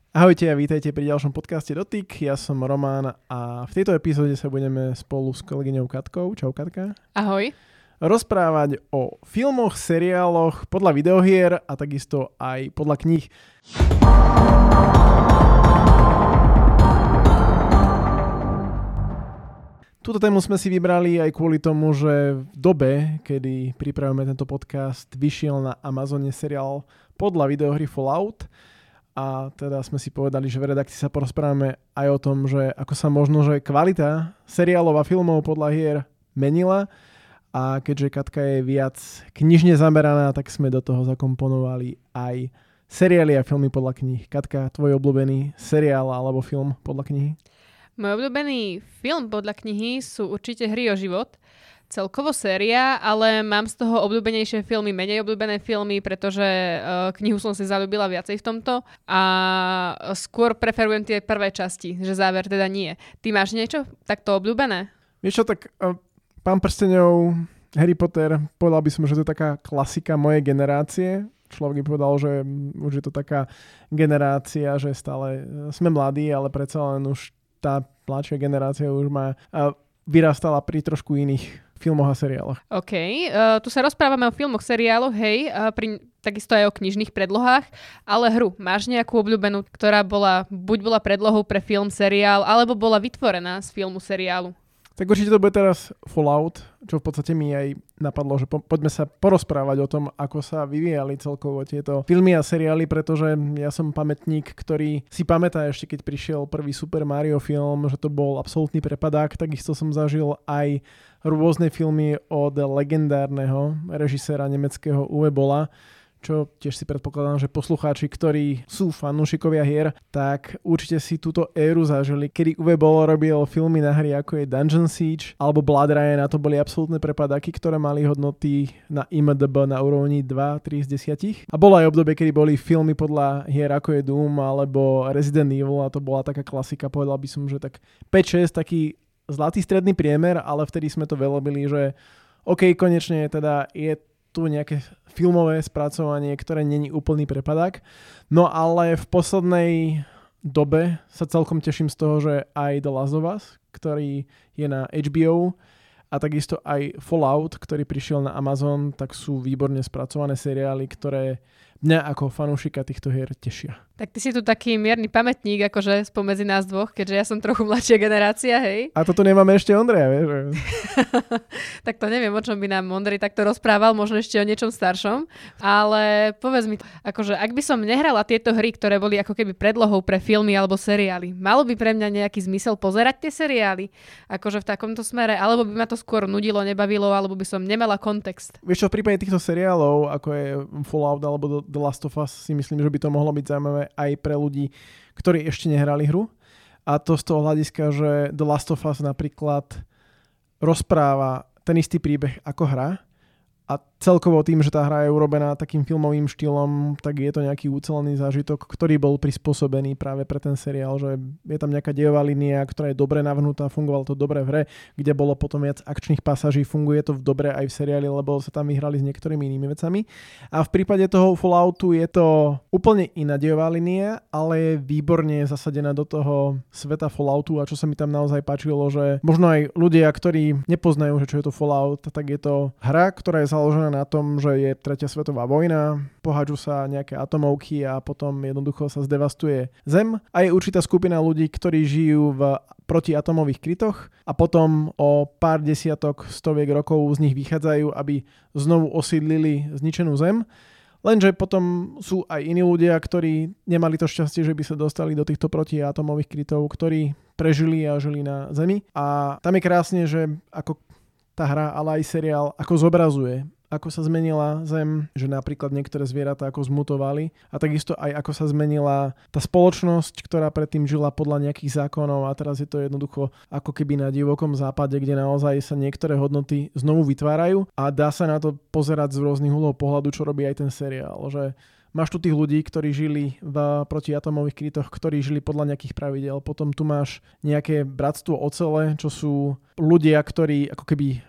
Ahojte a vítajte pri ďalšom podcaste Dotyk. Ja som Román a v tejto epizóde sa budeme spolu s kolegyňou Katkou, čau Katka, ahoj, rozprávať o filmoch, seriáloch podľa videohier a takisto aj podľa kníh. Túto tému sme si vybrali aj kvôli tomu, že v dobe, kedy pripravujeme tento podcast, vyšiel na Amazone seriál podľa videohry Fallout. A teda sme si povedali, že v redakcii sa porozprávame aj o tom, že ako sa možno, že kvalita seriálov a filmov podľa hier menila. A keďže Katka je viac knižne zameraná, tak sme do toho zakomponovali aj seriály a filmy podľa kníh. Katka, tvoj obľúbený seriál alebo film podľa knihy? Môj obľúbený film podľa knihy sú určite Hry o život. Celkovo séria, ale mám z toho obľúbenejšie filmy, menej obľúbené filmy, pretože knihu som si zaľúbila viacej v tomto a skôr preferujem tie prvé časti, že záver teda nie. Ty máš niečo takto obľúbené? Vieš čo, tak Pán prsteňov, Harry Potter, povedal by som, že to je taká klasika mojej generácie. Človek by povedal, že už je to taká generácia, že stále sme mladí, ale predsa len už tá mladšia generácia už má vyrastala pri trošku iných filmoch a seriáloch. OK, tu sa rozprávame o filmoch, seriáloch, hej, takisto aj o knižných predlohách, ale hru, máš nejakú obľúbenú, ktorá buď bola predlohou pre film, seriál, alebo bola vytvorená z filmu, seriálu? Tak určite to bude teraz Fallout, čo v podstate mi aj napadlo, že poďme sa porozprávať o tom, ako sa vyvíjali celkovo tieto filmy a seriály, pretože ja som pamätník, ktorý si pamätá ešte, keď prišiel prvý Super Mario film, že to bol absolútny prepadák, takisto som zažil aj rôzne filmy od legendárneho režiséra nemeckého Uwe Bolla, čo tiež si predpokladám, že poslucháči, ktorí sú fanúšikovia hier, tak určite si túto éru zažili, kedy Uwe Boll robil filmy na hry ako je Dungeon Siege alebo Blood Rain, a to boli absolútne prepadáky, ktoré mali hodnoty na IMDb na úrovni 2-3 z 10. A bolo aj obdobie, kedy boli filmy podľa hier ako je Doom alebo Resident Evil, a to bola taká klasika, povedal by som, že tak 5-6, taký zlatý stredný priemer, ale vtedy sme to velebili, že OK, konečne teda je tu nejaké filmové spracovanie, ktoré není úplný prepadák. No ale v poslednej dobe sa celkom teším z toho, že aj The Last of Us, ktorý je na HBO, a takisto aj Fallout, ktorý prišiel na Amazon, tak sú výborne spracované seriály, ktoré mňa ako fanúšika týchto hier tešia. Tak ty si tu taký mierny pamätník, akože spomedzi nás dvoch, keďže ja som trochu mladšia generácia, hej? A toto nemáme ešte Ondreja, vieš? Tak to neviem, o čom by nám Ondrej takto rozprával, možno ešte o niečom staršom, ale povedz mi, akože ak by som nehrala tieto hry, ktoré boli ako keby predlohou pre filmy alebo seriály, malo by pre mňa nejaký zmysel pozerať tie seriály, akože v takomto smere, alebo by ma to skôr nudilo, nebavilo, alebo by som nemala kontext? Vieš čo, v prípade týchto seriálov, ako je Fallout alebo The Last of Us, si myslím, že by to mohlo byť zaujímavé aj pre ľudí, ktorí ešte nehrali hru. A to z toho hľadiska, že The Last of Us napríklad rozpráva ten istý príbeh ako hra, a celkovo tým, že tá hra je urobená takým filmovým štýlom, tak je to nejaký ucelený zážitok, ktorý bol prispôsobený práve pre ten seriál, že je tam nejaká dejová línia, ktorá je dobre navrhnutá, fungovalo to dobre v hre, kde bolo potom viac akčných pasáží, funguje to dobre aj v seriáli, lebo sa tam vyhrali s niektorými inými vecami. A v prípade toho Falloutu je to úplne iná dejová línia, ale je výborne zasadená do toho sveta Falloutu, a čo sa mi tam naozaj páčilo, že možno aj ľudia, ktorí nepoznajú, že čo je to Fallout, tak je to hra, ktorá je založená na tom, že je 3. svetová vojna, pohádžu sa nejaké atomovky a potom jednoducho sa zdevastuje Zem, a je určitá skupina ľudí, ktorí žijú v protiatomových krytoch a potom o pár desiatok, stoviek rokov z nich vychádzajú, aby znovu osídlili zničenú Zem. Lenže potom sú aj iní ľudia, ktorí nemali to šťastie, že by sa dostali do týchto protiatomových krytov, ktorí prežili a žili na Zemi. A tam je krásne, že ako tá hra, ale aj seriál, ako zobrazuje, ako sa zmenila Zem, že napríklad niektoré zvieratá ako zmutovali, a takisto aj ako sa zmenila tá spoločnosť, ktorá predtým žila podľa nejakých zákonov, a teraz je to jednoducho ako keby na divokom západe, kde naozaj sa niektoré hodnoty znovu vytvárajú, a dá sa na to pozerať z rôznych uhlov pohľadu, čo robí aj ten seriál, že máš tu tých ľudí, ktorí žili v protiatomových krytoch, ktorí žili podľa nejakých pravidel. Potom tu máš nejaké bratstvo ocele, čo sú ľudia, ktorí ako keby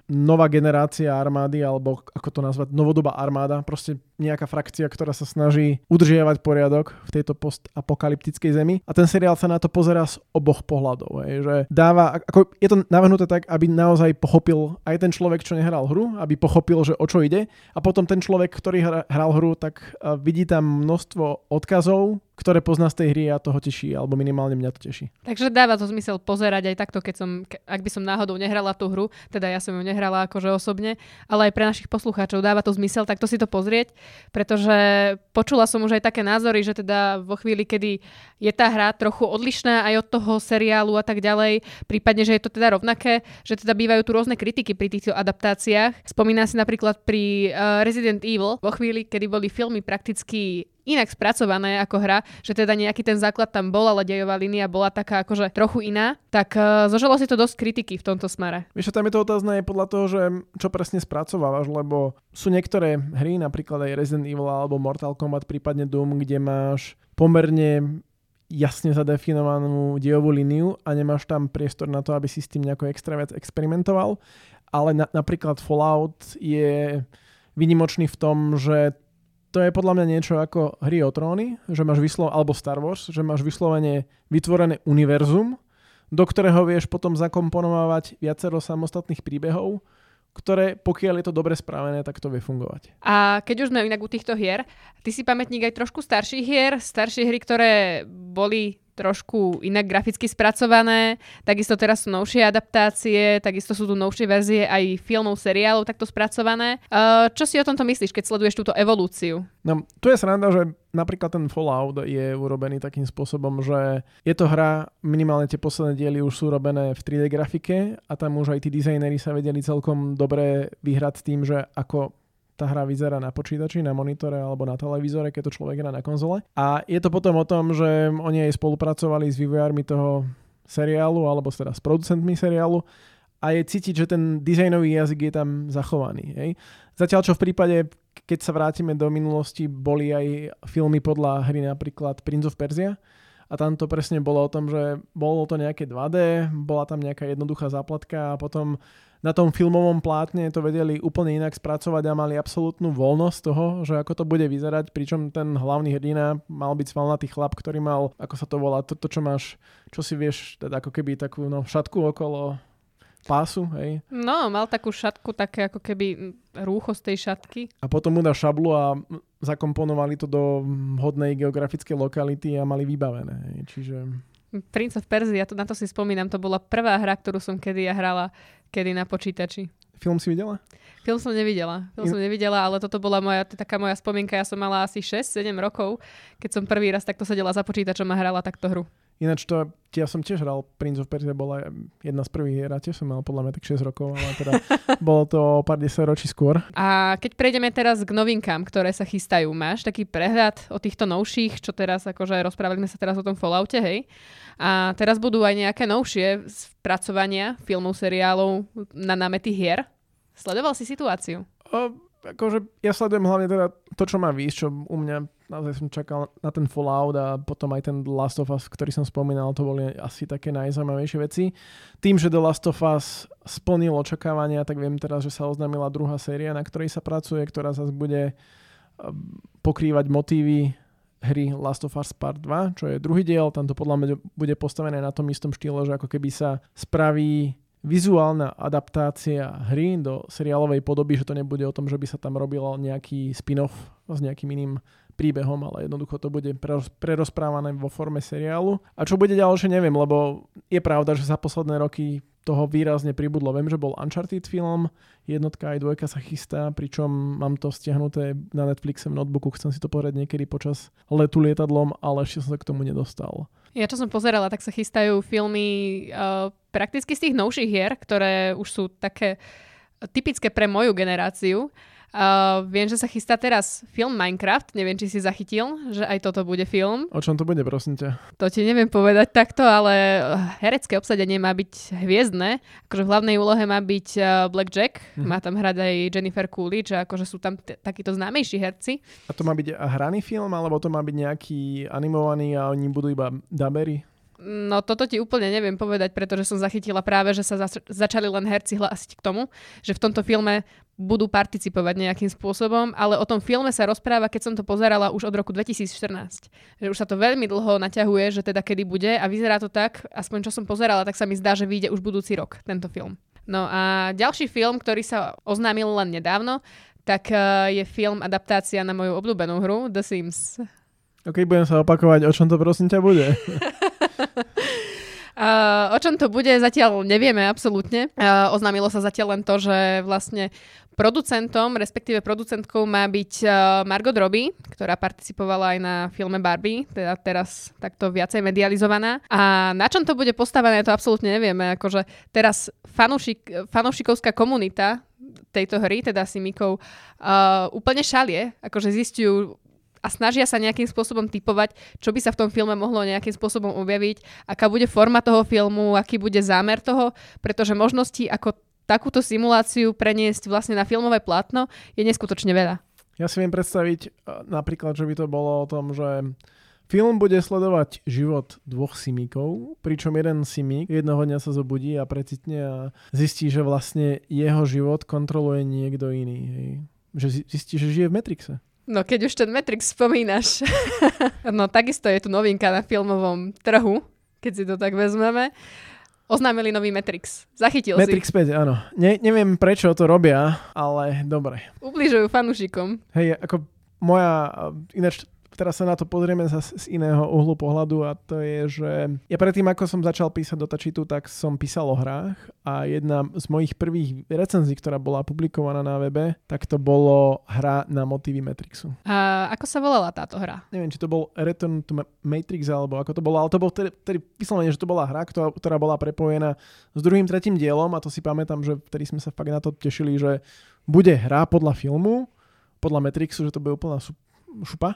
nová generácia armády, alebo ako to nazvať, novodobá armáda, proste nejaká frakcia, ktorá sa snaží udržiavať poriadok v tejto postapokalyptickej zemi. A ten seriál sa na to pozerá z oboch pohľadov. Že dáva, ako je to navrhnuté tak, aby naozaj pochopil aj ten človek, čo nehral hru, aby pochopil, že o čo ide. A potom ten človek, ktorý hral hru, tak vidí tam množstvo odkazov, ktoré pozná z tej hry a toho teší, alebo minimálne mňa to teší. Takže dáva to zmysel pozerať aj takto, ak by som náhodou nehrala tú hru, teda ja som ju nehrala akože osobne, ale aj pre našich poslucháčov dáva to zmysel takto si to pozrieť, pretože počula som už aj také názory, že teda vo chvíli, kedy je tá hra trochu odlišná aj od toho seriálu a tak ďalej, prípadne, že je to teda rovnaké, že teda bývajú tu rôzne kritiky pri týchto adaptáciách. Spomína si napríklad pri Resident Evil, vo chvíli, kedy boli filmy prakticky inak spracované ako hra, že teda nejaký ten základ tam bol, ale dejová línia bola taká akože trochu iná, tak zožalo si to dosť kritiky v tomto smere. Vieš, tam je to otázne aj podľa toho, že čo presne spracovávaš, lebo sú niektoré hry, napríklad aj Resident Evil alebo Mortal Kombat, prípadne Doom, kde máš pomerne jasne zadefinovanú dejovú líniu a nemáš tam priestor na to, aby si s tým nejako extra viac experimentoval, ale napríklad Fallout je výnimočný v tom, že to je podľa mňa niečo ako Hry o tróny, že máš alebo Star Wars, že máš vyslovene vytvorené univerzum, do ktorého vieš potom zakomponovať viacero samostatných príbehov, ktoré, pokiaľ je to dobre spravené, tak to vie fungovať. A keď už sme inak u týchto hier, ty si pamätník aj trošku staršie hry, ktoré boli trošku inak graficky spracované, takisto teraz sú novšie adaptácie, takisto sú tu novšie verzie aj filmov, seriálov takto spracované. Čo si o tomto myslíš, keď sleduješ túto evolúciu? No, tu je sranda, že napríklad ten Fallout je urobený takým spôsobom, že je to hra, minimálne tie posledné diely už sú robené v 3D grafike a tam už aj tí dizajneri sa vedeli celkom dobre vyhrať s tým, že ako tá hra vyzerá na počítači, na monitore alebo na televízore, keď to človek hrá na konzole. A je to potom o tom, že oni aj spolupracovali s vývojármi toho seriálu alebo teda s producentmi seriálu a je cítiť, že ten dizajnový jazyk je tam zachovaný. Hej. Zatiaľ, čo v prípade, keď sa vrátime do minulosti, boli aj filmy podľa hry napríklad Prince of Persia a tam to presne bolo o tom, že bolo to nejaké 2D, bola tam nejaká jednoduchá záplatka a potom na tom filmovom plátne to vedeli úplne inak spracovať a mali absolútnu voľnosť toho, že ako to bude vyzerať, pričom ten hlavný hrdina mal byť svalnatý chlap, ktorý mal, ako sa to volá, to čo máš, čo si vieš, teda ako keby takú šatku okolo pásu, hej. No, mal takú šatku, také ako keby rúcho z tej šatky. A potom mu dá šablu a zakomponovali to do vhodnej geografickej lokality a mali vybavené, hej. Čiže Prince of Persia, na to si spomínam, to bola prvá hra, ktorú som kedy ja hrala, kedy na počítači. Film si videla? Film som nevidela, ale toto bola taká moja spomienka. Ja som mala asi 6-7 rokov, keď som prvý raz takto sedela za počítačom a hrala takto hru. Ináč ja som tiež hral Prince of Persia, bola jedna z prvých hier a tiež som mal podľa mňa tak 6 rokov, ale teda bolo to o pár 10 ročí skôr. A keď prejdeme teraz k novinkám, ktoré sa chystajú, máš taký prehľad o týchto novších, čo teraz akože rozprávali sme sa teraz o tom Falloute, hej? A teraz budú aj nejaké novšie spracovania filmov, seriálov na námety hier. Sledoval si situáciu? Akože ja sledujem hlavne teda to, čo má výsť, čo u mňa naozaj som čakal na ten Fallout a potom aj ten The Last of Us, ktorý som spomínal, to boli asi také najzaujímavejšie veci. Tým, že The Last of Us splnil očakávania, tak viem teraz, že sa oznámila druhá séria, na ktorej sa pracuje, ktorá zase bude pokrývať motívy hry Last of Us Part 2, čo je druhý diel. Tam to podľa mňa bude postavené na tom istom štýle, že ako keby sa spraví vizuálna adaptácia hry do seriálovej podoby, že to nebude o tom, že by sa tam robilo nejaký spin-off s nejakým iným príbehom, ale jednoducho to bude prerozprávané vo forme seriálu. A čo bude ďalšie, neviem, lebo je pravda, že za posledné roky toho výrazne pribudlo. Viem, že bol Uncharted film, jednotka aj dvojka sa chystá, pričom mám to stiahnuté na Netflixe v notebooku, chcem si to pozrieť niekedy počas letu lietadlom, ale ešte som sa k tomu nedostal. Ja čo som pozerala, tak sa chystajú filmy prakticky z tých novších hier, ktoré už sú také typické pre moju generáciu. Viem, že sa chystá teraz film Minecraft, neviem, či si zachytil, že aj toto bude film. O čom to bude, prosím ťa? To ti neviem povedať takto, ale herecké obsadenie má byť hviezdne. Akože v hlavnej úlohe má byť Black Jack, má tam hrať aj Jennifer Coolidge, a akože sú tam takíto známejší herci. A to má byť hraný film, alebo to má byť nejaký animovaný a oni budú iba dabery? No toto ti úplne neviem povedať, pretože som zachytila práve, že sa začali len herci hlásiť k tomu, že v tomto filme budú participovať nejakým spôsobom, ale o tom filme sa rozpráva, keď som to pozerala už od roku 2014. Že už sa to veľmi dlho naťahuje, že teda kedy bude a vyzerá to tak, aspoň čo som pozerala, tak sa mi zdá, že vyjde už budúci rok tento film. No a ďalší film, ktorý sa oznámil len nedávno, tak je film adaptácia na moju obľúbenú hru The Sims. Ok, budem sa opakovať, o čom to prosím ťa bude? O čom to bude, zatiaľ nevieme absolútne. Oznámilo sa zatiaľ len to, že vlastne producentom, respektíve producentkou má byť Margot Robbie, ktorá participovala aj na filme Barbie, teda teraz takto viacej medializovaná. A na čom to bude postavené, to absolútne nevieme. Akože teraz fanúšikovská komunita tejto hry, teda Simikov, úplne šalie. Akože zistujú a snažia sa nejakým spôsobom typovať, čo by sa v tom filme mohlo nejakým spôsobom objaviť, aká bude forma toho filmu, aký bude zámer toho, pretože možností, ako takúto simuláciu preniesť vlastne na filmové plátno, je neskutočne veľa. Ja si viem predstaviť napríklad, že by to bolo o tom, že film bude sledovať život dvoch simíkov, pričom jeden simík jednoho dňa sa zobudí a precitne a zistí, že vlastne jeho život kontroluje niekto iný. Hej. Že zistí, že žije v Matrixe. No keď už ten Matrix spomínaš. No takisto je tu novinka na filmovom trhu, keď si to tak vezmeme. Oznámili nový Matrix. Zachytil Matrix si? Matrix 5, áno. Neviem, prečo to robia, ale dobre. Ubližujú fanúšikom. Hej, ako moja... Ináč teraz sa na to pozrieme z iného uhlu pohľadu a to je, že ja predtým, ako som začal písať do Tačitu, tak som písal o hrách a jedna z mojich prvých recenzií, ktorá bola publikovaná na webe, tak to bolo hra na motívy Matrixu. A ako sa volala táto hra? Neviem, či to bol Return to Matrix alebo ako to bolo, ale to bol vtedy vyslovene, že to bola hra, ktorá bola prepojená s druhým, tretím dielom a to si pamätám, že vtedy sme sa fakt na to tešili, že bude hra podľa filmu, podľa Matrixu, že to bude úplná šupa.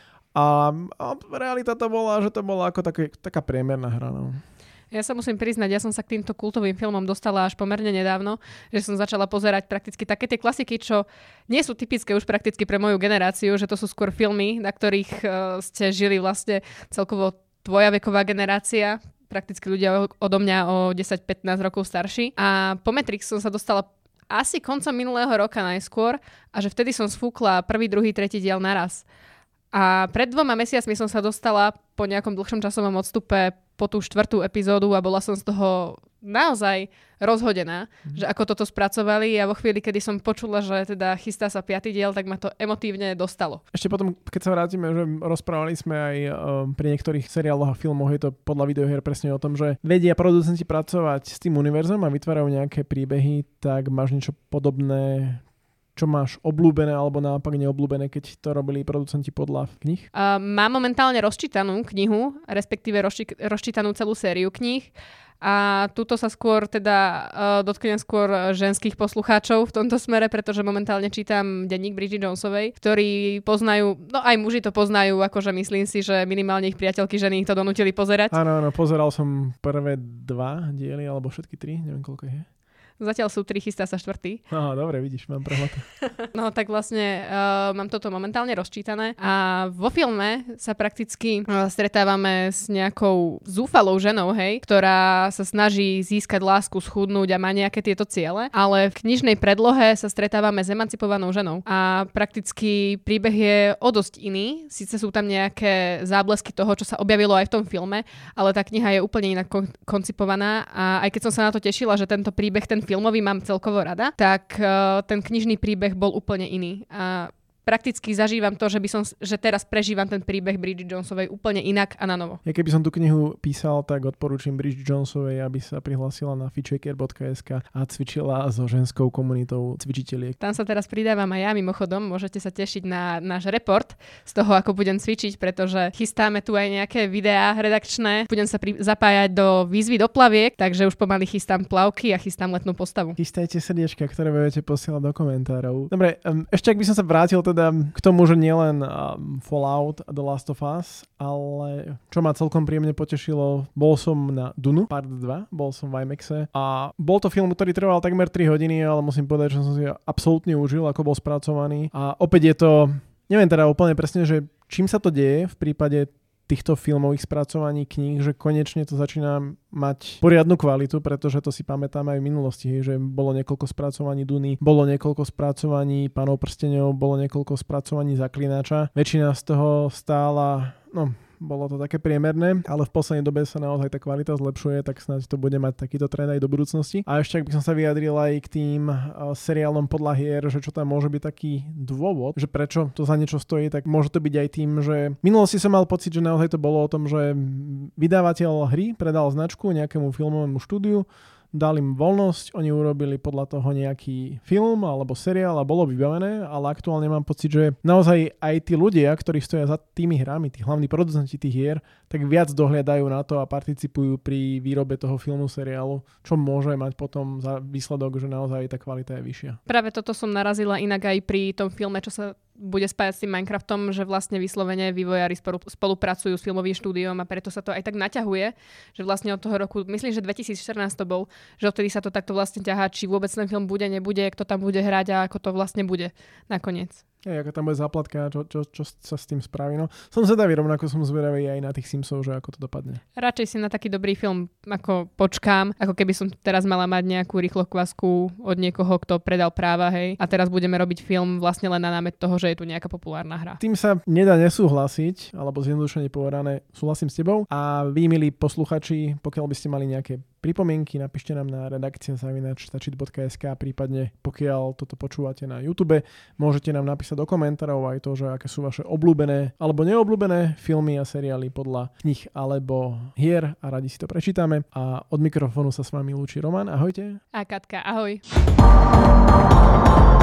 A realita to bola, že to bola ako taká priemerná hra. No. Ja sa musím priznať, ja som sa k týmto kultovým filmom dostala až pomerne nedávno, že som začala pozerať prakticky také tie klasiky, čo nie sú typické už prakticky pre moju generáciu, že to sú skôr filmy, na ktorých ste žili vlastne celkovo tvoja veková generácia, prakticky ľudia odo mňa o 10-15 rokov starší. A po Matrix som sa dostala asi koncom minulého roka najskôr a že vtedy som sfúkla prvý, druhý, tretí diel naraz. A pred 2 mesiacmi som sa dostala po nejakom dlhšom časovom odstupe po tú 4. epizódu a bola som z toho naozaj rozhodená, že ako toto spracovali a vo chvíli, kedy som počula, že teda chystá sa 5. diel, tak ma to emotívne dostalo. Ešte potom, keď sa vrátime, že rozprávali sme aj pri niektorých seriáloch a filmoch, je to podľa videohier presne o tom, že vedia producenti pracovať s tým univerzom a vytvárajú nejaké príbehy, tak máš niečo podobné, čo máš obľúbené alebo naopak neobľúbené, keď to robili producenti podľa kníh? Mám momentálne rozčítanú knihu, respektíve rozčítanú celú sériu kníh a tuto sa skôr teda dotknem skôr ženských poslucháčov v tomto smere, pretože momentálne čítam denník Bridget Jonesovej, ktorí poznajú, no aj muži to poznajú, akože myslím si, že minimálne ich priateľky ženy ich to donútili pozerať. Áno, pozeral som prvé 2 diely alebo všetky 3, neviem koľko je. Zatiaľ sú 3, chystá sa 4. Aha, dobre, vidíš, mám prehľad. No tak vlastne mám toto momentálne rozčítané a vo filme sa prakticky stretávame s nejakou zúfalou ženou, hej, ktorá sa snaží získať lásku, schudnúť a má nejaké tieto ciele, ale v knižnej predlohe sa stretávame s emancipovanou ženou a prakticky príbeh je o dosť iný. Síce sú tam nejaké záblesky toho, čo sa objavilo aj v tom filme, ale tá kniha je úplne inak koncipovaná a aj keď som sa na to tešila, že tento príbeh, ten filmový mám celkovo rada, tak ten knižný príbeh bol úplne iný. A prakticky zažívam to, že teraz prežívam ten príbeh Bridget Jonesovej úplne inak a na novo. Ja keby som tú knihu písal, tak odporúčam Bridget Jonesovej, aby sa prihlásila na fitchaker.sk a cvičila so ženskou komunitou cvičiteľiek. Tam sa teraz pridávam aj ja mimochodom, môžete sa tešiť na náš report z toho, ako budem cvičiť, pretože chystáme tu aj nejaké videá redakčné. Budem sa zapájať do výzvy do plaviek, takže už pomaly chystám plavky a chystám letnú postavu. Chystajte srdiečka, ktoré budete posielať do komentárov. Dobre, ešte ak by som sa vrátil teda k tomu, že nielen Fallout a The Last of Us, ale čo ma celkom príjemne potešilo, bol som na Dunu, part 2, bol som v IMAXe a bol to film, ktorý trval takmer 3 hodiny, ale musím povedať, že som si absolútne užil, ako bol spracovaný a opäť je to, neviem teda úplne presne, že čím sa to deje v prípade týchto filmových spracovaní kníh, že konečne to začína mať poriadnu kvalitu, pretože to si pamätáme aj v minulosti, že bolo niekoľko spracovaní Duny, bolo niekoľko spracovaní Pánov prsteňov, bolo niekoľko spracovaní Zaklinača. Väčšina z toho stála, bolo to také priemerné, ale v poslednej dobe sa naozaj tá kvalita zlepšuje, tak snáď to bude mať takýto trend aj do budúcnosti. A ešte ak by som sa vyjadril aj k tým seriálom podľa hier, že čo tam môže byť taký dôvod, že prečo to za niečo stojí, tak môže to byť aj tým, že v minulosti som mal pocit, že naozaj to bolo o tom, že vydávateľ hry predal značku nejakému filmovému štúdiu, dal im voľnosť, oni urobili podľa toho nejaký film alebo seriál a bolo vybavené, ale aktuálne mám pocit, že naozaj aj tí ľudia, ktorí stoja za tými hrami, tí hlavní producenti tých hier, tak viac dohliadajú na to a participujú pri výrobe toho filmu, seriálu, čo môže mať potom za výsledok, že naozaj tá kvalita je vyššia. Práve toto som narazila inak aj pri tom filme, čo sa bude spájať s tým Minecraftom, že vlastne vyslovene vývojári spolupracujú s filmovým štúdiom a preto sa to aj tak naťahuje, že vlastne od toho roku, myslím, že 2014 to bol, že odtedy sa to takto vlastne ťahá, či vôbec ten film bude, nebude, kto tam bude hrať a ako to vlastne bude nakoniec. Aká tam bude záplatka, čo sa s tým spraví. No, som zvedavý, rovnako som zvedavý aj na tých Simsov, že ako to dopadne. Radšej si na taký dobrý film ako počkám, ako keby som teraz mala mať nejakú rýchlokvasku od niekoho, kto predal práva, hej. A teraz budeme robiť film vlastne len na námet toho, že je tu nejaká populárna hra. Tým sa nedá nesúhlasiť, alebo zjednodušene povedané, súhlasím s tebou. A vy, milí posluchači, pokiaľ by ste mali nejaké pripomienky, napíšte nám na redakcia@stačit.sk, prípadne pokiaľ toto počúvate na YouTube, môžete nám napísať do komentárov aj to, že aké sú vaše obľúbené alebo neobľúbené filmy a seriály podľa knih alebo hier a radi si to prečítame. A od mikrofónu sa s vami lúči Roman, ahojte. A Katka, ahoj.